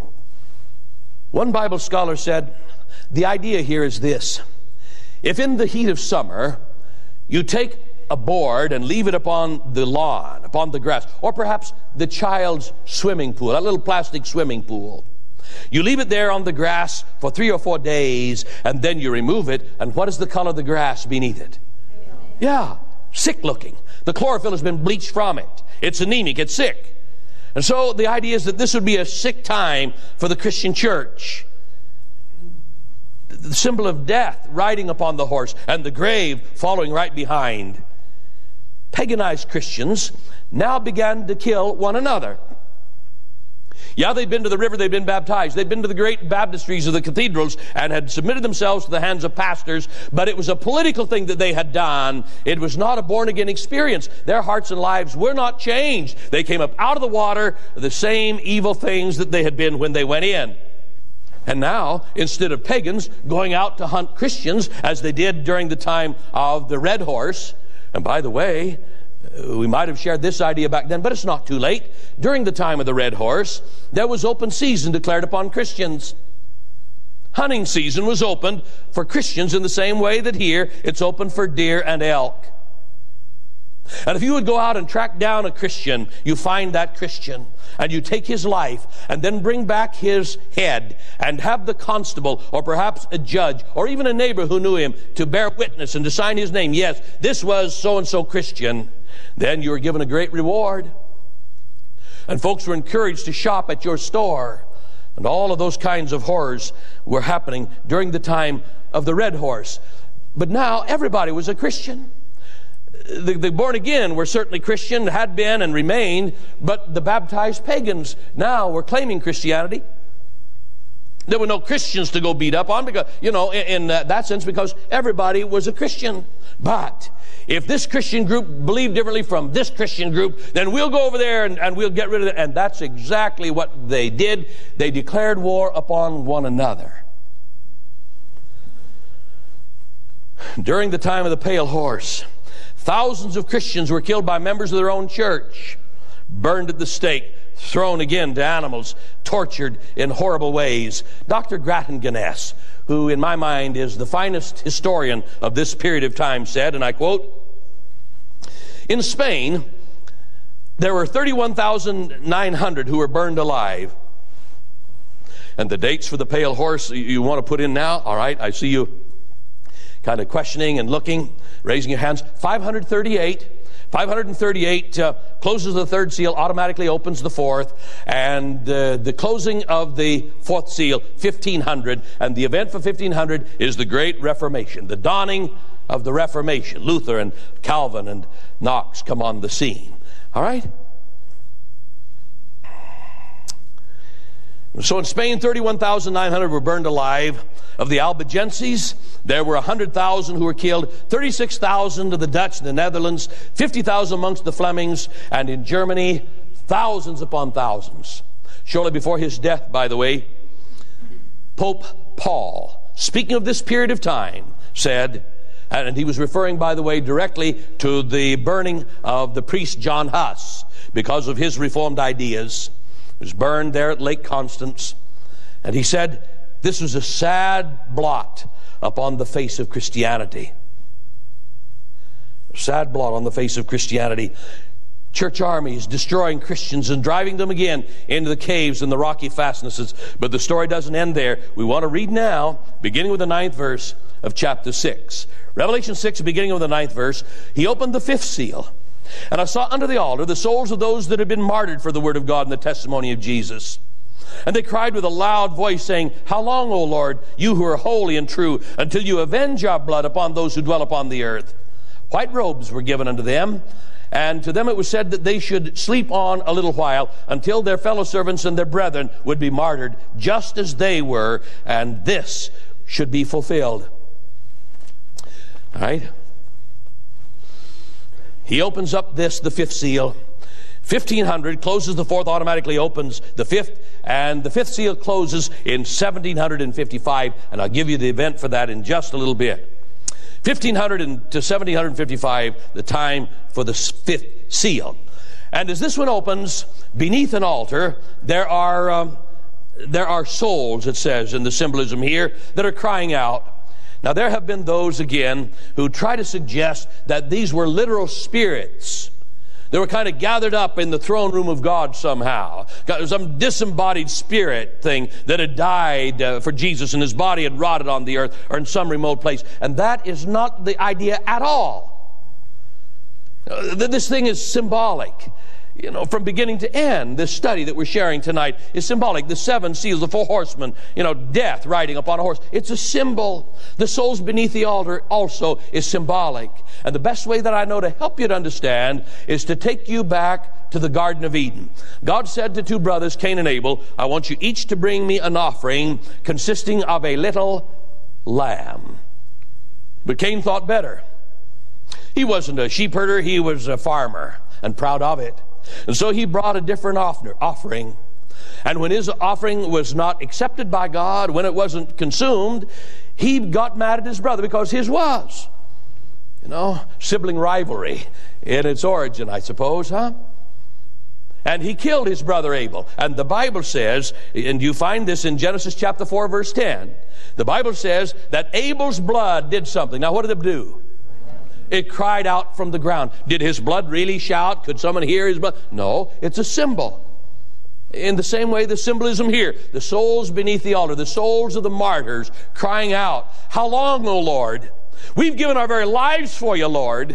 A: One Bible scholar said, the idea here is this. If in the heat of summer, you take a board and leave it upon the lawn, upon the grass, or perhaps the child's swimming pool, a little plastic swimming pool. You leave it there on the grass for three or four days, and then you remove it, and what is the color of the grass beneath it? Yeah, sick looking. The chlorophyll has been bleached from it. It's anemic, it's sick. And so the idea is that this would be a sick time for the Christian church. The symbol of death riding upon the horse, and the grave following right behind. Paganized Christians now began to kill one another. Yeah, they'd been to the river, they'd been baptized. They'd been to the great baptistries of the cathedrals and had submitted themselves to the hands of pastors, but it was a political thing that they had done. It was not a born-again experience. Their hearts and lives were not changed. They came up out of the water, the same evil things that they had been when they went in. And now, instead of pagans going out to hunt Christians, as they did during the time of the red horse, and by the way, we might have shared this idea back then, but it's not too late. During the time of the red horse, there was open season declared upon Christians. Hunting season was opened for Christians in the same way that here it's open for deer and elk. And if you would go out and track down a Christian, you find that Christian, and you take his life, and then bring back his head, and have the constable, or perhaps a judge, or even a neighbor who knew him, to bear witness and to sign his name. Yes, this was so-and-so Christian. Then you were given a great reward. And folks were encouraged to shop at your store. And all of those kinds of horrors were happening during the time of the red horse. But now everybody was a Christian. The, the born again were certainly Christian, had been and remained, but the baptized pagans now were claiming Christianity. There were no Christians to go beat up on, because, you know, in, in that sense, because everybody was a Christian. But if this Christian group believed differently from this Christian group, then we'll go over there and, and we'll get rid of it. And that's exactly what they did. They declared war upon one another. During the time of the pale horse, thousands of Christians were killed by members of their own church, burned at the stake, thrown again to animals, tortured in horrible ways. Doctor Grattan Guinness, who in my mind is the finest historian of this period of time, said, and I quote, "In Spain, there were thirty-one thousand nine hundred who were burned alive." And the dates for the pale horse you want to put in now? All right, I see you kind of questioning and looking, raising your hands. five hundred thirty-eight. five hundred thirty-eight uh, closes the third seal, automatically opens the fourth, and uh, the closing of the fourth seal, fifteen hundred, and the event for fifteen hundred is the Great Reformation, the dawning of the Reformation. Luther and Calvin and Knox come on the scene. All right? So in Spain, thirty-one thousand nine hundred were burned alive. Of the Albigenses, there were one hundred thousand who were killed, thirty-six thousand of the Dutch and the Netherlands, fifty thousand amongst the Flemings, and in Germany, thousands upon thousands. Shortly before his death, by the way, Pope Paul, speaking of this period of time, said, and he was referring, by the way, directly to the burning of the priest John Huss, because of his Reformed ideas. He was burned there at Lake Constance, and he said, this was a sad blot upon the face of Christianity. A sad blot on the face of Christianity. Church armies destroying Christians and driving them again into the caves and the rocky fastnesses. But the story doesn't end there. We want to read now, beginning with the ninth verse of chapter six. Revelation six, beginning with the ninth verse. He opened the fifth seal. And I saw under the altar the souls of those that had been martyred for the word of God and the testimony of Jesus. And they cried with a loud voice, saying, how long, O Lord, you who are holy and true, until you avenge our blood upon those who dwell upon the earth? White robes were given unto them, and to them it was said that they should sleep on a little while, until their fellow servants and their brethren would be martyred, just as they were, and this should be fulfilled. All right? He opens up this, the fifth seal. fifteen hundred, closes the fourth, automatically opens the fifth, and the fifth seal closes in seventeen fifty-five, and I'll give you the event for that in just a little bit. fifteen hundred to seventeen fifty-five, the time for the fifth seal. And as this one opens, beneath an altar, there are, um, there are souls, it says in the symbolism here, that are crying out. Now there have been those, again, who try to suggest that these were literal spirits. They were kind of gathered up in the throne room of God somehow. Some disembodied spirit thing that had died uh, for Jesus, and his body had rotted on the earth or in some remote place. And that is not the idea at all. Uh, this thing is symbolic. You know, from beginning to end, this study that we're sharing tonight is symbolic. The seven seals, the four horsemen, you know, death riding upon a horse. It's a symbol. The souls beneath the altar also is symbolic. And the best way that I know to help you to understand is to take you back to the Garden of Eden. God said to two brothers, Cain and Abel, I want you each to bring me an offering consisting of a little lamb. But Cain thought better. He wasn't a sheep herder, he was a farmer, and proud of it. And so he brought a different offering. And when his offering was not accepted by God, when it wasn't consumed, he got mad at his brother because his was. You know, sibling rivalry in its origin, I suppose, huh? And he killed his brother Abel. And the Bible says, and you find this in Genesis chapter four, verse ten. The Bible says that Abel's blood did something. Now, what did it do? It cried out from the ground. Did his blood really shout? Could someone hear his blood? No, it's a symbol. In the same way, the symbolism here, the souls beneath the altar, the souls of the martyrs crying out, how long, O Lord? We've given our very lives for you, Lord.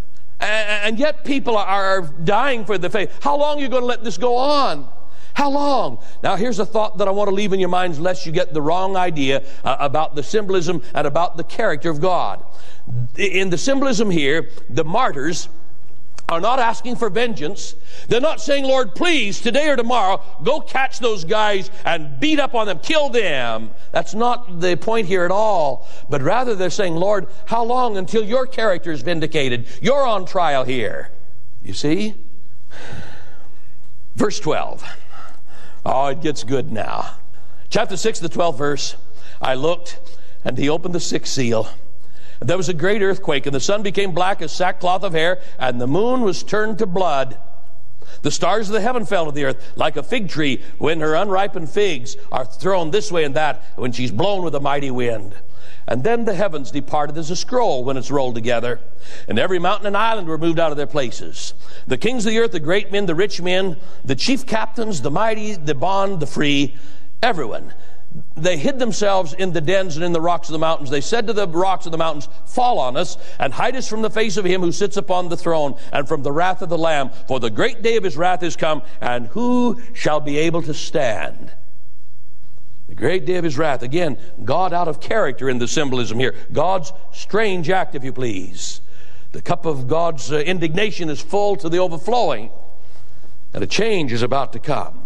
A: And yet people are dying for the faith. How long are you going to let this go on? How long? Now, here's a thought that I want to leave in your minds lest you get the wrong idea uh, about the symbolism and about the character of God. In the symbolism here, the martyrs are not asking for vengeance. They're not saying, Lord, please, today or tomorrow, go catch those guys and beat up on them, kill them. That's not the point here at all. But rather they're saying, Lord, how long until your character is vindicated? You're on trial here. You see? Verse twelve. Oh, it gets good now. Chapter six, the twelfth verse. I looked, and he opened the sixth seal. There was a great earthquake, and the sun became black as sackcloth of hair, and the moon was turned to blood. The stars of the heaven fell to the earth, like a fig tree when her unripened figs are thrown this way and that, when she's blown with a mighty wind. And then the heavens departed as a scroll when it's rolled together, and every mountain and island were moved out of their places. The kings of the earth, the great men, the rich men, the chief captains, the mighty, the bond, the free, everyone. They hid themselves in the dens and in the rocks of the mountains. They said to the rocks of the mountains, fall on us, and hide us from the face of him who sits upon the throne, and from the wrath of the Lamb. For the great day of his wrath is come, and who shall be able to stand? The great day of his wrath. Again, God out of character in the symbolism here. God's strange act, if you please. The cup of God's uh, indignation is full to the overflowing, and a change is about to come.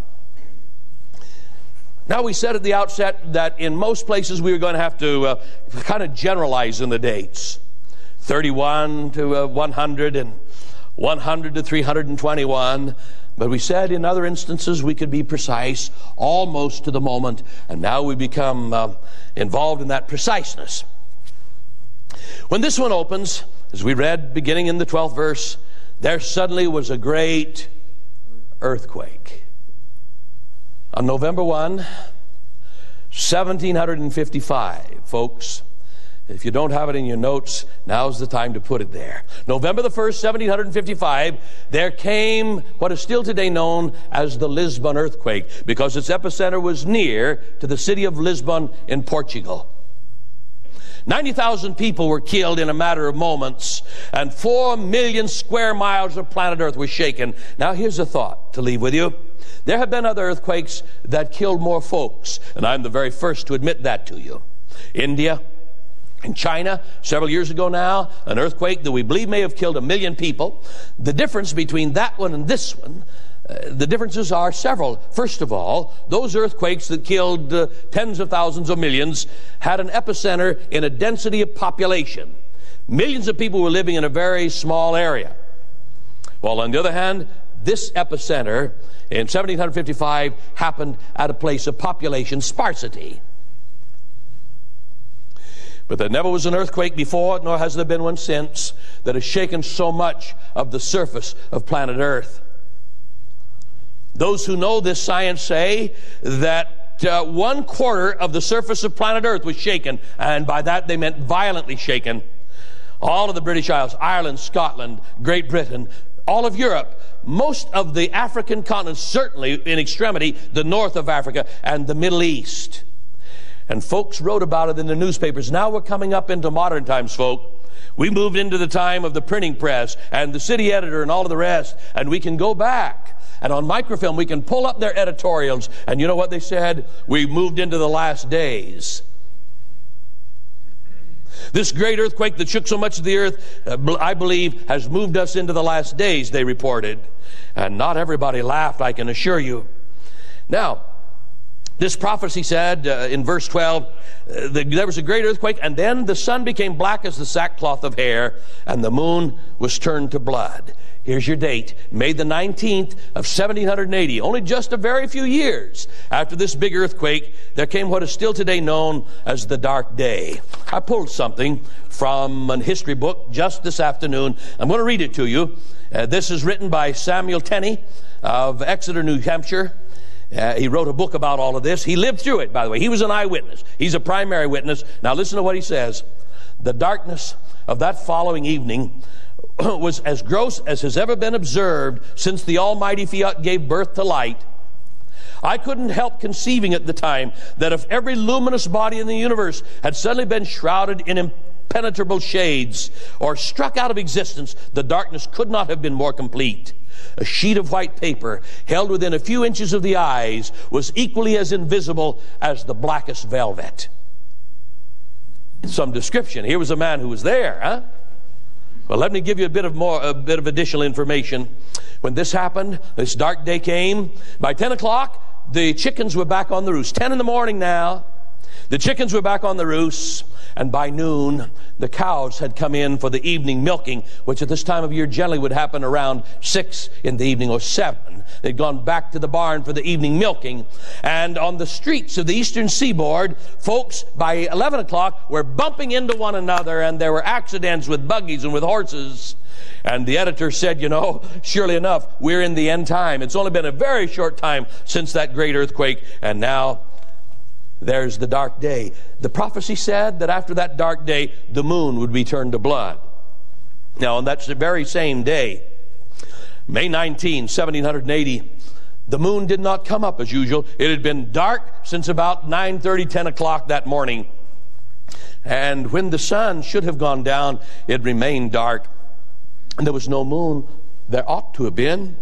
A: Now, we said at the outset that in most places we were going to have to uh, kind of generalize in the dates. thirty-one to uh, one hundred and one hundred to three hundred twenty-one. But we said in other instances we could be precise almost to the moment. And now we become uh, involved in that preciseness. When this one opens, as we read beginning in the twelfth verse, there suddenly was a great earthquake. On November first, seventeen fifty-five, folks. If you don't have it in your notes, now's the time to put it there. November the first, seventeen fifty-five, there came what is still today known as the Lisbon earthquake, because its epicenter was near to the city of Lisbon in Portugal. ninety thousand people were killed in a matter of moments, and four million square miles of planet Earth were shaken. Now here's a thought to leave with you. There have been other earthquakes that killed more folks, and I'm the very first to admit that to you. India and China, several years ago now, an earthquake that we believe may have killed a million people. The difference between that one and this one, uh, the differences are several. First of all, those earthquakes that killed uh, tens of thousands of millions had an epicenter in a density of population. Millions of people were living in a very small area. While on the other hand, this epicenter in seventeen fifty-five happened at a place of population sparsity. But there never was an earthquake before, nor has there been one since, that has shaken so much of the surface of planet Earth. Those who know this science say that uh, one quarter of the surface of planet Earth was shaken, and by that they meant violently shaken. All of the British Isles, Ireland, Scotland, Great Britain, all of Europe, most of the African continent, certainly in extremity, the north of Africa and the Middle East. And folks wrote about it in the newspapers. Now we're coming up into modern times, folk. We moved into the time of the printing press and the city editor and all of the rest, and we can go back. And on microfilm, we can pull up their editorials. And you know what they said? We moved into the last days. This great earthquake that shook so much of the earth, uh, I believe, has moved us into the last days, they reported. And not everybody laughed, I can assure you. Now, this prophecy said uh, in verse twelve, uh, the, there was a great earthquake, and then the sun became black as the sackcloth of hair, and the moon was turned to blood. Here's your date, May the nineteenth of seventeen eighty. Only just a very few years after this big earthquake, there came what is still today known as the Dark Day. I pulled something from a history book just this afternoon. I'm going to read it to you. Uh, this is written by Samuel Tenney of Exeter, New Hampshire. Uh, he wrote a book about all of this. He lived through it, by the way. He was an eyewitness. He's a primary witness. Now listen to what he says. The darkness of that following evening was as gross as has ever been observed since the almighty fiat gave birth to light. I couldn't help conceiving at the time that if every luminous body in the universe had suddenly been shrouded in impenetrable shades or struck out of existence, the darkness could not have been more complete. A sheet of white paper held within a few inches of the eyes was equally as invisible as the blackest velvet. Some description. Here was a man who was there, huh? Well, let me give you a bit of more, a bit of additional information. When this happened, this dark day came. By ten o'clock, the chickens were back on the roost. Ten in the morning now. The chickens were back on the roost. And by noon, the cows had come in for the evening milking, which at this time of year generally would happen around six in the evening or seven. They'd gone back to the barn for the evening milking. And on the streets of the eastern seaboard, folks by eleven o'clock were bumping into one another, and there were accidents with buggies and with horses. And the editor said, you know, surely enough, we're in the end time. It's only been a very short time since that great earthquake, and now there's the dark day. The prophecy said that after that dark day, the moon would be turned to blood. Now, on that very same day, May nineteenth, seventeen eighty, The moon did not come up as usual. It had been dark since about nine thirty, ten o'clock that morning. And when the sun should have gone down, it remained dark. And there was no moon. There ought to have been.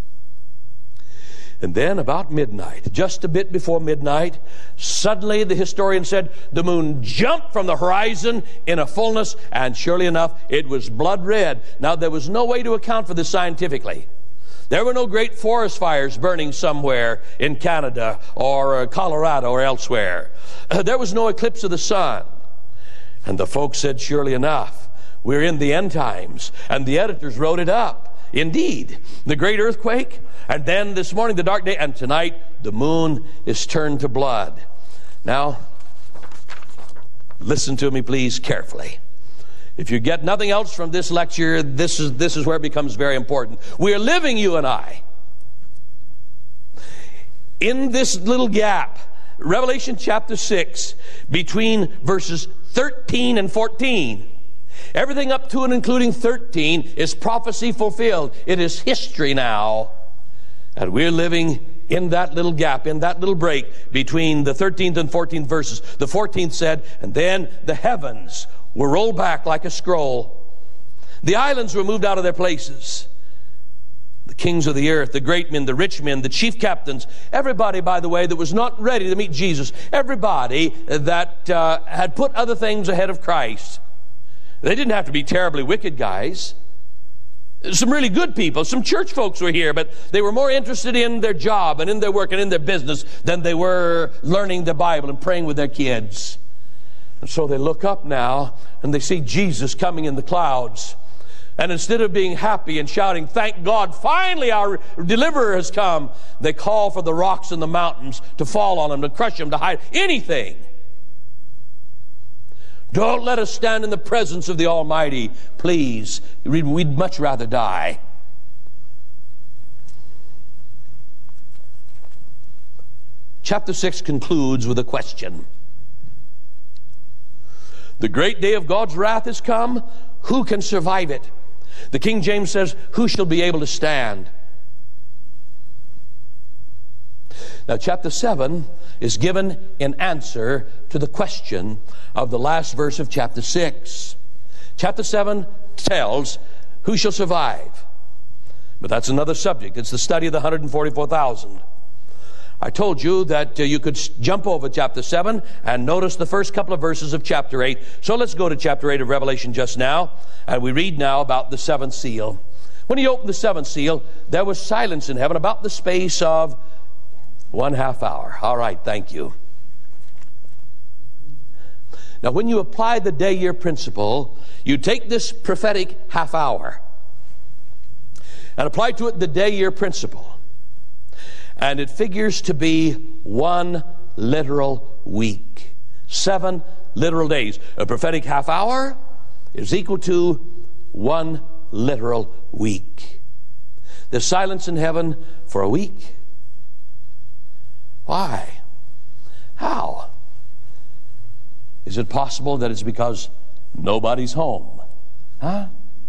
A: And then about midnight, just a bit before midnight, suddenly the historian said the moon jumped from the horizon in a fullness, and surely enough, it was blood red. Now, there was no way to account for this scientifically. There were no great forest fires burning somewhere in Canada or Colorado or elsewhere. There was no eclipse of the sun. And the folks said, surely enough, we're in the end times. And the editors wrote it up. Indeed, the great earthquake, and then this morning the dark day, and tonight the moon is turned to blood. Now, listen to me please carefully. If you get nothing else from this lecture, this is, this is where it becomes very important. We are living, you and I, in this little gap, Revelation chapter six, between verses thirteen and fourteen. Everything up to and including thirteen is prophecy fulfilled. It is history now. And we're living in that little gap, in that little break between the thirteenth and fourteenth verses. The fourteenth said, and then the heavens were rolled back like a scroll. The islands were moved out of their places. The kings of the earth, the great men, the rich men, the chief captains, everybody, by the way, that was not ready to meet Jesus, everybody that uh, had put other things ahead of Christ. They didn't have to be terribly wicked guys. Some really good people, some church folks were here, but they were more interested in their job and in their work and in their business than they were learning the Bible and praying with their kids. And so they look up now and they see Jesus coming in the clouds. And instead of being happy and shouting, thank God, finally our deliverer has come, they call for the rocks and the mountains to fall on them, to crush them, to hide anything. Don't let us stand in the presence of the Almighty, please. We'd much rather die. Chapter six concludes with a question. The great day of God's wrath has come. Who can survive it? The King James says, who shall be able to stand? Now, chapter seven is given in answer to the question of the last verse of chapter six. Chapter seven tells who shall survive. But that's another subject. It's the study of the one hundred forty-four thousand. I told you that uh, you could jump over chapter seven and notice the first couple of verses of chapter eight. So let's go to chapter eight of Revelation just now. And we read now about the seventh seal. When he opened the seventh seal, there was silence in heaven about the space of one half hour. All right, thank you. Now, when you apply the day-year principle, you take this prophetic half hour and apply to it the day-year principle. And it figures to be one literal week. Seven literal days. A prophetic half hour is equal to one literal week. There's silence in heaven for a week. Why? How? Is it possible that it's because nobody's home? Huh?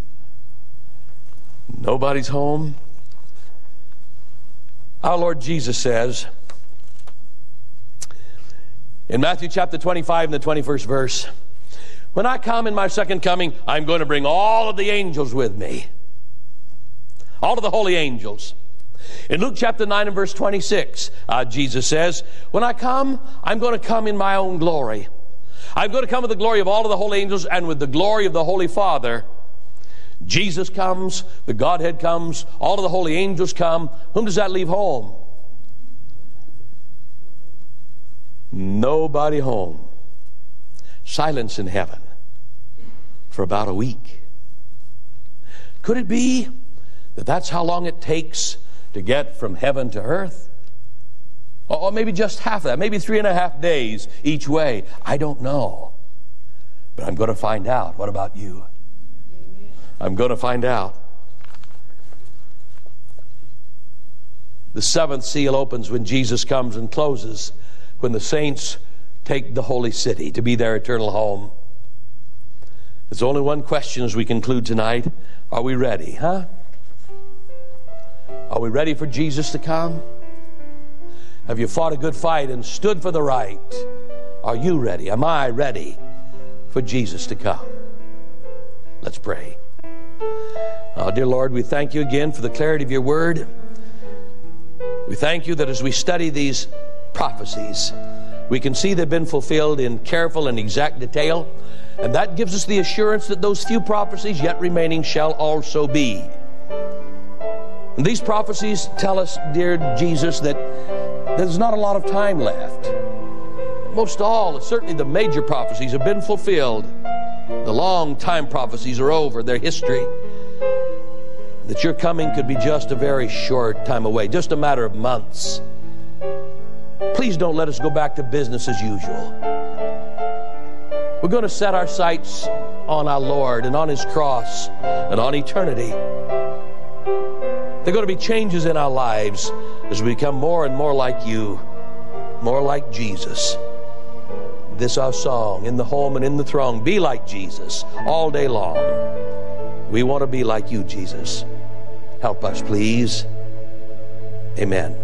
A: Nobody's home? Our Lord Jesus says in Matthew chapter twenty-five and the twenty-first verse, when I come in my second coming, I'm going to bring all of the angels with me. All of the holy angels. In Luke chapter nine and verse twenty-six, uh, Jesus says, when I come, I'm going to come in my own glory. I'm going to come with the glory of all of the holy angels and with the glory of the Holy Father. Jesus comes, the Godhead comes, all of the holy angels come. Whom does that leave home? Nobody home. Silence in heaven for about a week. Could it be that that's how long it takes to get from heaven to earth? Or maybe just half of that, maybe three and a half days each way. I don't know. But I'm going to find out. What about you? I'm going to find out. The seventh seal opens when Jesus comes and closes when the saints take the holy city to be their eternal home. There's only one question as we conclude tonight. Are we ready, huh? Are we ready for Jesus to come? Have you fought a good fight and stood for the right? Are you ready? Am I ready for Jesus to come? Let's pray. Oh, dear Lord, we thank you again for the clarity of your word. We thank you that as we study these prophecies, we can see they've been fulfilled in careful and exact detail, and that gives us the assurance that those few prophecies yet remaining shall also be. And these prophecies tell us, dear Jesus, that there's not a lot of time left. Most all, certainly the major prophecies have been fulfilled. The long time prophecies are over, their history. That your coming could be just a very short time away, just a matter of months. Please don't let us go back to business as usual. We're going to set our sights on our Lord and on His cross and on eternity. There are going to be changes in our lives as we become more and more like you, more like Jesus. This our song, in the home and in the throng, be like Jesus all day long. We want to be like you, Jesus. Help us, please. Amen.